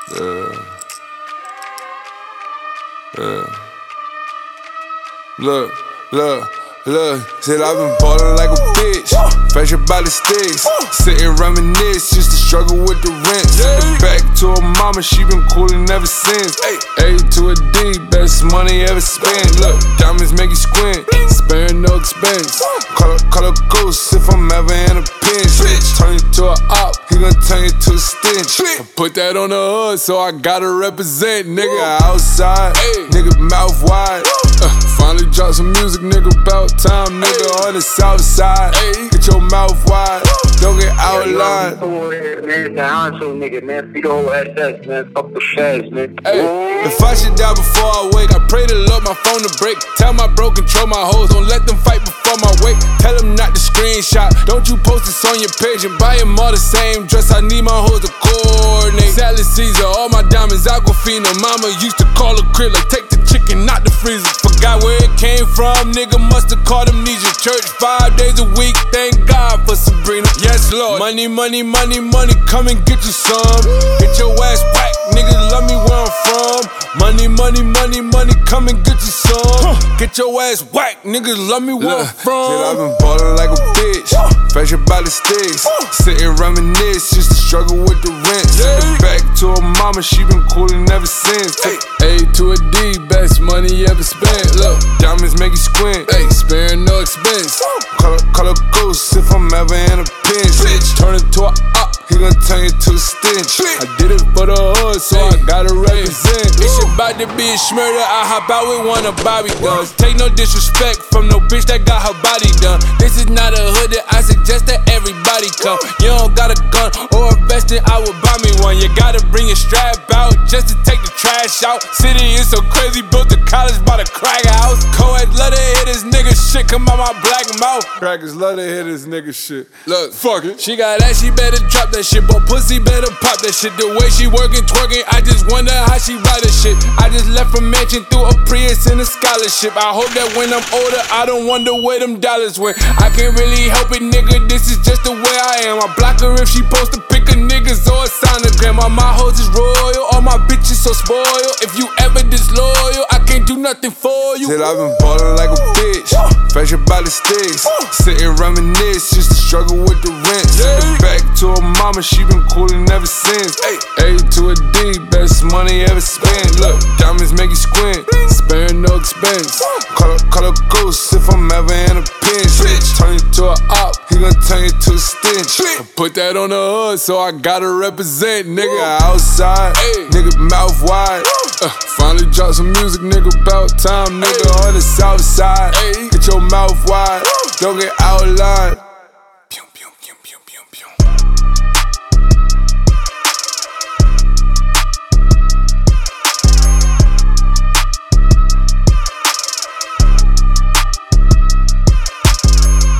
Look, said I've been ballin' like a bitch. Fresh up by the sticks. Sitting reminisce, used to struggle with the rent. Sent back to her mama, she been coolin' ever since. A to a D, best money ever spent. Look, diamonds make you squint, sparing no expense. Call a ghost if I'm ever in a pinch. Turn you to a op, he gon' turn you to a stench. I put that on the hood, so I gotta represent. Nigga outside, nigga mouth wide. Finally drop some music, nigga, about time, nigga, on the south side. Get your mouth wide, don't get outlined. Man, honcho, nigga, man, feed all SS, man, fuck the shads, man. If I should die before I wake, I pray to Lord my phone to break. Tell my bro, control my hoes, don't let them fight before my wake. Tell them not to screenshot, don't you post this on your page and buy them all the same dress. I need my hoes to coordinate. Salad Caesar, all my diamonds Aquafina. Mama used to call a crib like take the chicken, not the freezer. Forgot where it came from, nigga musta called amnesia. Church 5 days a week, thank God for Sabrina. Yes, Lord. Money, money, money, money, come and get you some. Get your ass whack, niggas love me where I'm from. Money, money, money, money, come and get you some. Get your ass whack, niggas love me where I'm from. Said I've been ballin' like a bitch, fresh up by the sticks. Sitting reminisce, used to struggle with the rent. Sent back to her mama, she been coolin' ever since. A to a D, best money ever spent. Look, diamonds make you squint, sparing no expense. Call a ghost if I'm ever in a pinch. Turn it to a op, he gon' turn you to a stench. I did it for the hood, so I gotta represent. It's about to be a schmurder, I hop out with one of Bobby guns. Take no disrespect from no bitch that got her body done. This is not a hood that I suggest that everybody come. You don't got a gun or a vest, then I would buy me one. You gotta bring your strap out just to take the trash out. City is so crazy, built a college by the crack house. Co-eds love to hear this nigga shit come out my black mouth. Crackers love to hear this nigga shit. Look, fuck it. She got that, she better drop that shit. But pussy better pop that shit. The way she working, twerking, I just wonder how she ride this shit. I just left from mansion through a Prius and a scholarship. I hope that when I'm older, I don't wonder where them dollars went. I can't really help it, nigga, this is just the way I am. I block her if she post a pic of niggas or a sonogram. All my hoes is royal, all my bitches so spoiled. If you ever disloyal, I can't do nothing for you. Said I've been ballin' like a bitch, fresh up by the sticks. Sitting reminisce, used to struggle with the rent. Sent back to her mama, she been coolin' ever since. A to a D, best money ever spent. Look, diamonds make you squint, sparing no expense. Call a ghost if I'm ever in a pinch. Turn you to a op, he gon' turn you to a stench. I put that on the hood, so I gotta represent. Nigga outside, nigga mouth wide. Finally drop some music, nigga, about time, nigga, on the south side. Get your mouth wide, don't get outlined.